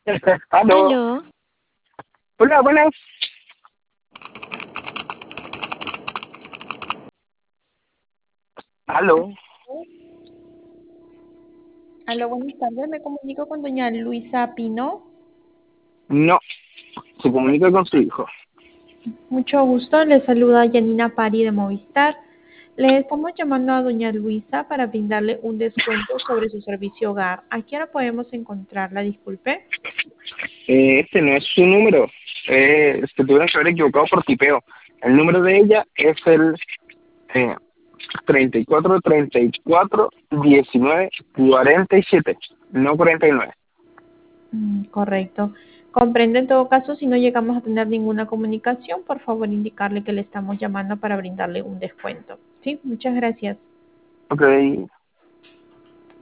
Aló. Aló, Hola, buenas. Aló. aló, buenas tardes. Me comunico con doña Luisa Pino. No, se comunica con su hijo. Mucho gusto. Le saluda Janina Pari de Movistar. Le estamos llamando a doña Luisa para brindarle un descuento sobre su servicio hogar. ¿A qué hora podemos encontrarla? Disculpe. Este no es su número. Se tuvieron que haber equivocado por tipeo. El número de ella es el eh, 34 19 47, no 49. Correcto. Comprende en todo caso, si no llegamos a tener ninguna comunicación, por favor indicarle que le estamos llamando para brindarle un descuento. Sí, muchas gracias. Ok.